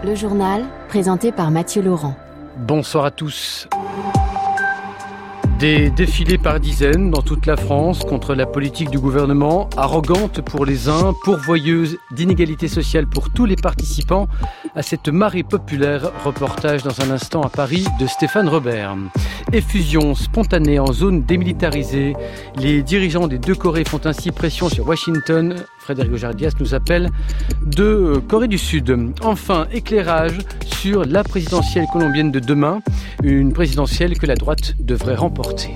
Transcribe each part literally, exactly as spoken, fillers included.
Le journal, présenté par Mathieu Laurent. Bonsoir à tous. Des défilés par dizaines dans toute la France contre la politique du gouvernement, arrogante pour les uns, pourvoyeuse d'inégalités sociales pour tous les participants à cette marée populaire. Reportage dans un instant à Paris de Stéphane Robert. Effusion spontanée en zone démilitarisée. Les dirigeants des deux Corées font ainsi pression sur Washington. Frédéric Ojardias nous appelle de Corée du Sud. Enfin, éclairage sur la présidentielle colombienne de demain, une présidentielle que la droite devrait remporter.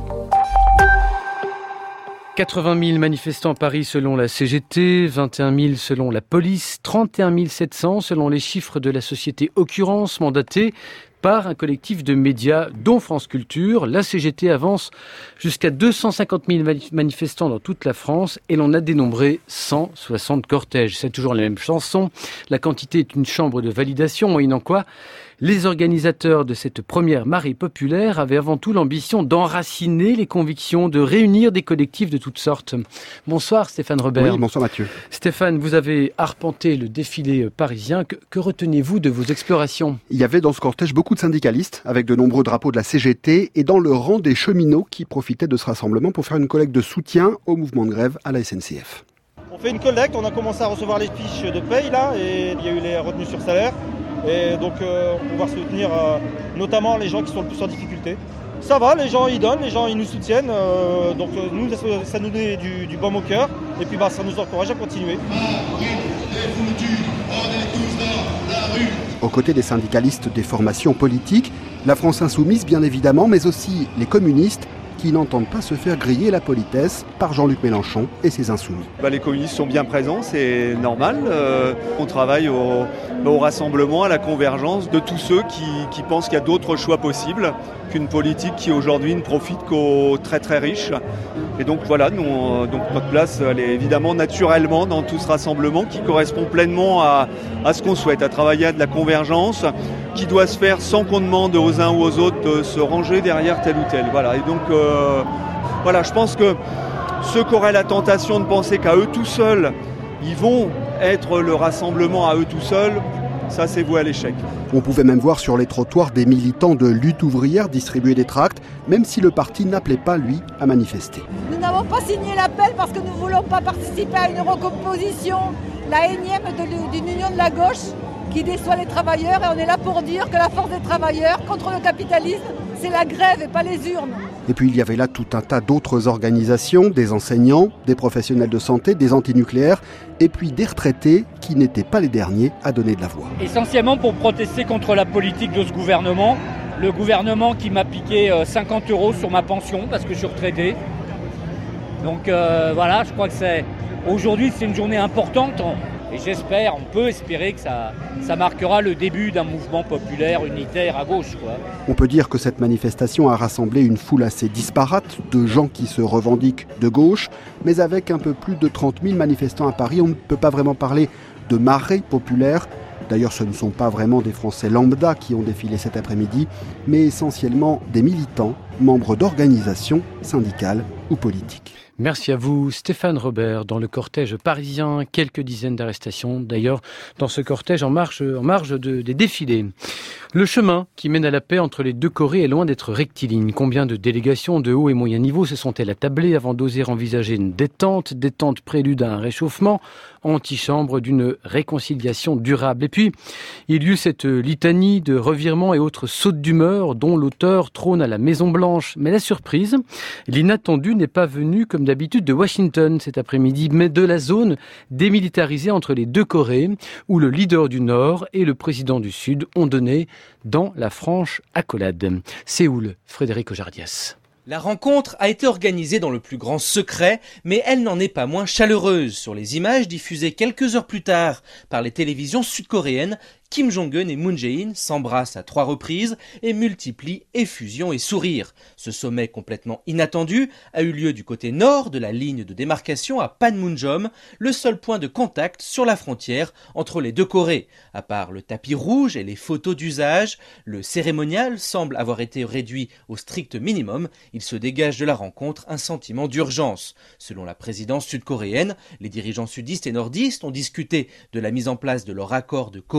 quatre-vingt mille manifestants à Paris selon la C G T, vingt et un mille selon la police, trente et un mille sept cents selon les chiffres de la société Occurrence, mandatée par un collectif de médias dont France Culture. La C G T avance jusqu'à deux cent cinquante mille manifestants dans toute la France et l'on a dénombré cent soixante cortèges. C'est toujours la même chanson. La quantité est une chambre de validation, moyennant quoi les organisateurs de cette première marée populaire avaient avant tout l'ambition d'enraciner les convictions, de réunir des collectifs de toutes sortes. Bonsoir Stéphane Robert. Oui, bonsoir Mathieu. Stéphane, vous avez arpenté le défilé parisien. Que, que retenez-vous de vos explorations ? Il y avait dans ce cortège beaucoup de syndicalistes, avec de nombreux drapeaux de la C G T, et dans le rang des cheminots qui profitaient de ce rassemblement pour faire une collecte de soutien au mouvement de grève à la S N C F. On fait une collecte, on a commencé à recevoir les fiches de paye là, et il y a eu les retenues sur salaire. Et donc euh, on va pouvoir soutenir euh, notamment les gens qui sont le plus en difficulté. Ça va, les gens ils donnent, les gens ils nous soutiennent, euh, donc euh, nous ça, ça nous donne du, du baume au cœur et puis bah, ça nous encourage à continuer. Aux côtés des syndicalistes des formations politiques, la France Insoumise bien évidemment, mais aussi les communistes qui n'entendent pas se faire griller la politesse par Jean-Luc Mélenchon et ses insoumis. Bah, les communistes sont bien présents, c'est normal. Euh, on travaille au, au rassemblement, à la convergence de tous ceux qui, qui pensent qu'il y a d'autres choix possibles qu'une politique qui aujourd'hui ne profite qu'aux très très riches. Et donc voilà, nous, donc notre place elle est évidemment naturellement dans tout ce rassemblement qui correspond pleinement à, à ce qu'on souhaite, à travailler à de la convergence qui doit se faire sans qu'on demande aux uns ou aux autres de se ranger derrière tel ou tel. Voilà. Et donc euh, voilà, je pense que ceux qui auraient la tentation de penser qu'à eux tout seuls, ils vont être le rassemblement à eux tout seuls, ça c'est voué à l'échec. On pouvait même voir sur les trottoirs des militants de lutte ouvrière distribuer des tracts, même si le parti n'appelait pas, lui, à manifester. Nous n'avons pas signé l'appel parce que nous ne voulons pas participer à une recomposition, la énième de, d'une union de la gauche qui déçoit les travailleurs. Et on est là pour dire que la force des travailleurs contre le capitalisme, c'est la grève et pas les urnes. Et puis il y avait là tout un tas d'autres organisations, des enseignants, des professionnels de santé, des antinucléaires, et puis des retraités qui n'étaient pas les derniers à donner de la voix. Essentiellement pour protester contre la politique de ce gouvernement, le gouvernement qui m'a piqué cinquante euros sur ma pension parce que je suis retraité. Donc euh, voilà, je crois que c'est aujourd'hui c'est une journée importante. Et j'espère, on peut espérer que ça, ça marquera le début d'un mouvement populaire unitaire à gauche, quoi. On peut dire que cette manifestation a rassemblé une foule assez disparate de gens qui se revendiquent de gauche, mais avec un peu plus de trente mille manifestants à Paris, on ne peut pas vraiment parler de marée populaire. D'ailleurs, ce ne sont pas vraiment des Français lambda qui ont défilé cet après-midi, mais essentiellement des militants, membres d'organisations syndicales ou politiques. Merci à vous Stéphane Robert. Dans le cortège parisien, quelques dizaines d'arrestations d'ailleurs dans ce cortège en marge, en marge de, des défilés. Le chemin qui mène à la paix entre les deux Corées est loin d'être rectiligne. Combien de délégations de haut et moyen niveau se sont-elles attablées avant d'oser envisager une détente, détente prélude à un réchauffement, antichambre d'une réconciliation durable. Et puis, il y eut cette litanie de revirements et autres sautes d'humeur dont l'auteur trône à la Maison-Blanche. Mais la surprise, l'inattendu n'est pas venu comme d'habitude de Washington cet après-midi, mais de la zone démilitarisée entre les deux Corées, où le leader du Nord et le président du Sud ont donné dans la franche accolade. Séoul, Frédéric Ojardias. La rencontre a été organisée dans le plus grand secret, mais elle n'en est pas moins chaleureuse. Sur les images diffusées quelques heures plus tard par les télévisions sud-coréennes, Kim Jong-un et Moon Jae-in s'embrassent à trois reprises et multiplient effusions et sourires. Ce sommet complètement inattendu a eu lieu du côté nord de la ligne de démarcation à Panmunjom, le seul point de contact sur la frontière entre les deux Corées. À part le tapis rouge et les photos d'usage, le cérémonial semble avoir été réduit au strict minimum. Il se dégage de la rencontre un sentiment d'urgence. Selon la présidence sud-coréenne, les dirigeants sudistes et nordistes ont discuté de la mise en place de leur accord de coopération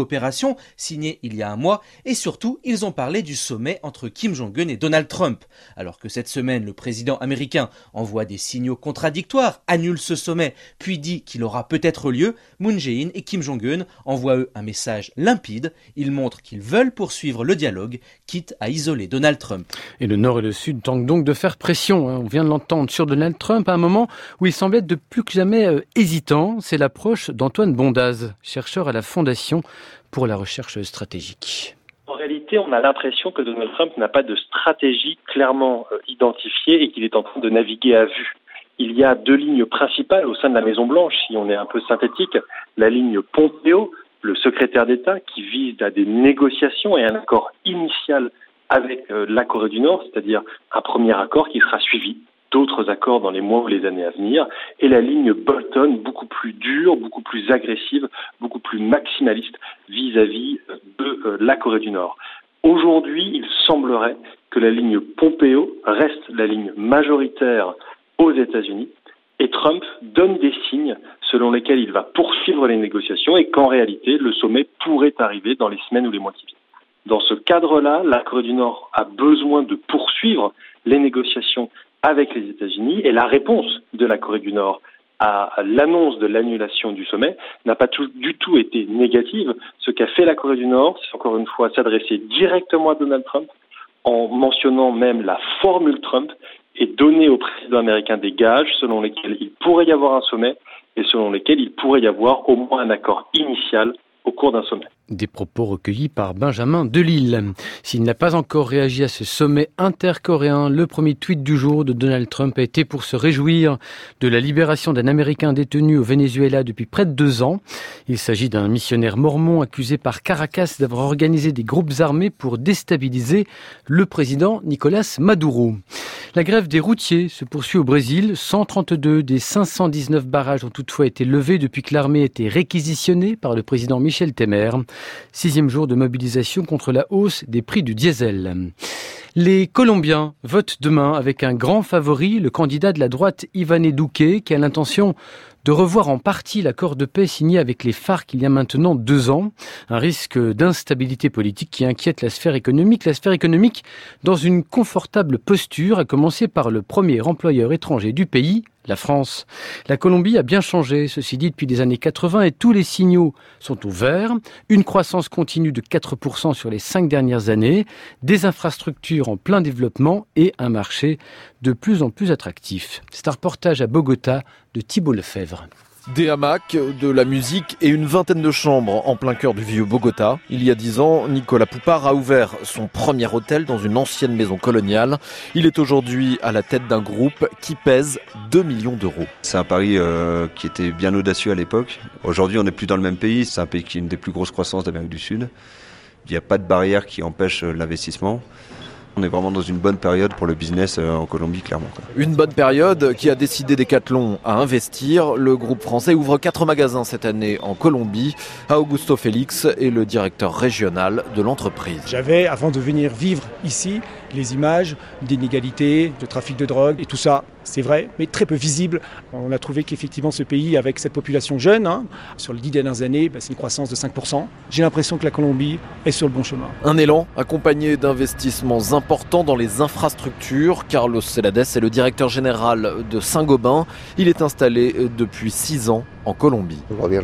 résolution signée il y a un mois et surtout, ils ont parlé du sommet entre Kim Jong-un et Donald Trump. Alors que cette semaine, le président américain envoie des signaux contradictoires, annule ce sommet, puis dit qu'il aura peut-être lieu, Moon Jae-in et Kim Jong-un envoient eux un message limpide. Ils montrent qu'ils veulent poursuivre le dialogue, quitte à isoler Donald Trump. Et le Nord et le Sud tentent donc de faire pression. On vient de l'entendre sur Donald Trump à un moment où il semble être de plus que jamais euh, hésitant. C'est l'approche d'Antoine Bondaz, chercheur à la Fondation pour la recherche stratégique. En réalité, on a l'impression que Donald Trump n'a pas de stratégie clairement euh, identifiée et qu'il est en train de naviguer à vue. Il y a deux lignes principales au sein de la Maison-Blanche, si on est un peu synthétique. La ligne Pompeo, le secrétaire d'État, qui vise à des négociations et un accord initial avec euh, la Corée du Nord, c'est-à-dire un premier accord qui sera suivi d'autres accords dans les mois ou les années à venir, et la ligne Bolton, beaucoup plus dure, beaucoup plus agressive, beaucoup plus maximaliste vis-à-vis de euh, la Corée du Nord. Aujourd'hui, il semblerait que la ligne Pompeo reste la ligne majoritaire aux États-Unis, et Trump donne des signes selon lesquels il va poursuivre les négociations et qu'en réalité, le sommet pourrait arriver dans les semaines ou les mois qui viennent. Dans ce cadre-là, la Corée du Nord a besoin de poursuivre les négociations avec les États-Unis et la réponse de la Corée du Nord à l'annonce de l'annulation du sommet n'a pas tout, du tout été négative. Ce qu'a fait la Corée du Nord, c'est encore une fois s'adresser directement à Donald Trump en mentionnant même la formule Trump et donner au président américain des gages selon lesquels il pourrait y avoir un sommet et selon lesquels il pourrait y avoir au moins un accord initial au cours d'un sommet. Des propos recueillis par Benjamin Delille. S'il n'a pas encore réagi à ce sommet intercoréen, le premier tweet du jour de Donald Trump a été pour se réjouir de la libération d'un Américain détenu au Venezuela depuis près de deux ans. Il s'agit d'un missionnaire mormon accusé par Caracas d'avoir organisé des groupes armés pour déstabiliser le président Nicolas Maduro. La grève des routiers se poursuit au Brésil. cent trente-deux des cinq cent dix-neuf barrages ont toutefois été levés depuis que l'armée a été réquisitionnée par le président Michel Temer. Sixième jour de mobilisation contre la hausse des prix du diesel. Les Colombiens votent demain avec un grand favori, le candidat de la droite Ivane Duque, qui a l'intention de revoir en partie l'accord de paix signé avec les FARC il y a maintenant deux ans. Un risque d'instabilité politique qui inquiète la sphère économique. La sphère économique dans une confortable posture, à commencer par le premier employeur étranger du pays, la France. La Colombie a bien changé, ceci dit, depuis les années quatre-vingts et tous les signaux sont au vert. Une croissance continue de quatre pour cent sur les cinq dernières années, des infrastructures en plein développement et un marché de plus en plus attractif. C'est un reportage à Bogota de Thibault Lefebvre. Des hamacs, de la musique et une vingtaine de chambres en plein cœur du vieux Bogota. Il y a dix ans, Nicolas Poupard a ouvert son premier hôtel dans une ancienne maison coloniale. Il est aujourd'hui à la tête d'un groupe qui pèse deux millions d'euros. C'est un pari euh, qui était bien audacieux à l'époque. Aujourd'hui, on n'est plus dans le même pays. C'est un pays qui a une des plus grosses croissances d'Amérique du Sud. Il n'y a pas de barrière qui empêche l'investissement. On est vraiment dans une bonne période pour le business en Colombie, clairement. Une bonne période qui a décidé Decathlon à investir. Le groupe français ouvre quatre magasins cette année en Colombie. Augusto Félix est le directeur régional de l'entreprise. J'avais, avant de venir vivre ici, les images d'inégalités, de trafic de drogue et tout ça. C'est vrai, mais très peu visible. On a trouvé qu'effectivement ce pays, avec cette population jeune, hein, sur les dix dernières années, bah, c'est une croissance de cinq pour cent. J'ai l'impression que la Colombie est sur le bon chemin. Un élan accompagné d'investissements importants dans les infrastructures. Carlos Celades est le directeur général de Saint-Gobain. Il est installé depuis six ans en Colombie.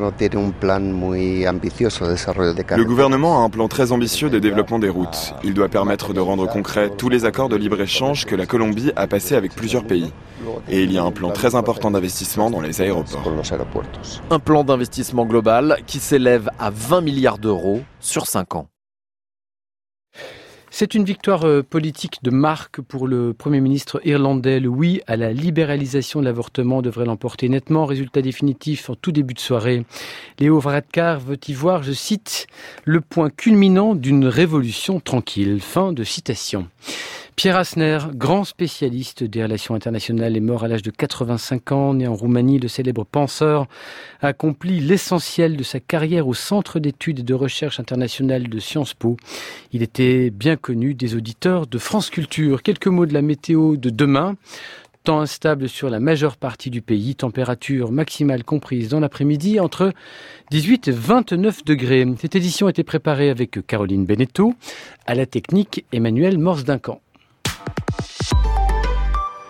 Le gouvernement a un plan très ambitieux de développement des routes. Il doit permettre de rendre concret tous les accords de libre-échange que la Colombie a passés avec plusieurs pays. Et il y a un plan très important d'investissement dans les aéroports. Un plan d'investissement global qui s'élève à vingt milliards d'euros sur cinq ans. C'est une victoire politique de marque pour le Premier ministre irlandais. Le oui à la libéralisation de l'avortement devrait l'emporter nettement. Résultat définitif en tout début de soirée. Léo Varadkar veut y voir, je cite, le point culminant d'une révolution tranquille. Fin de citation. Pierre Asner, grand spécialiste des relations internationales, est mort à l'âge de quatre-vingt-cinq ans. Né en Roumanie, le célèbre penseur a accompli l'essentiel de sa carrière au Centre d'études et de recherche internationale de Sciences Po. Il était bien connu des auditeurs de France Culture. Quelques mots de la météo de demain. Temps instable sur la majeure partie du pays, température maximale comprise dans l'après-midi entre dix-huit et vingt-neuf degrés. Cette édition a été préparée avec Caroline Beneteau, à la technique Emmanuel Morse-Duncan.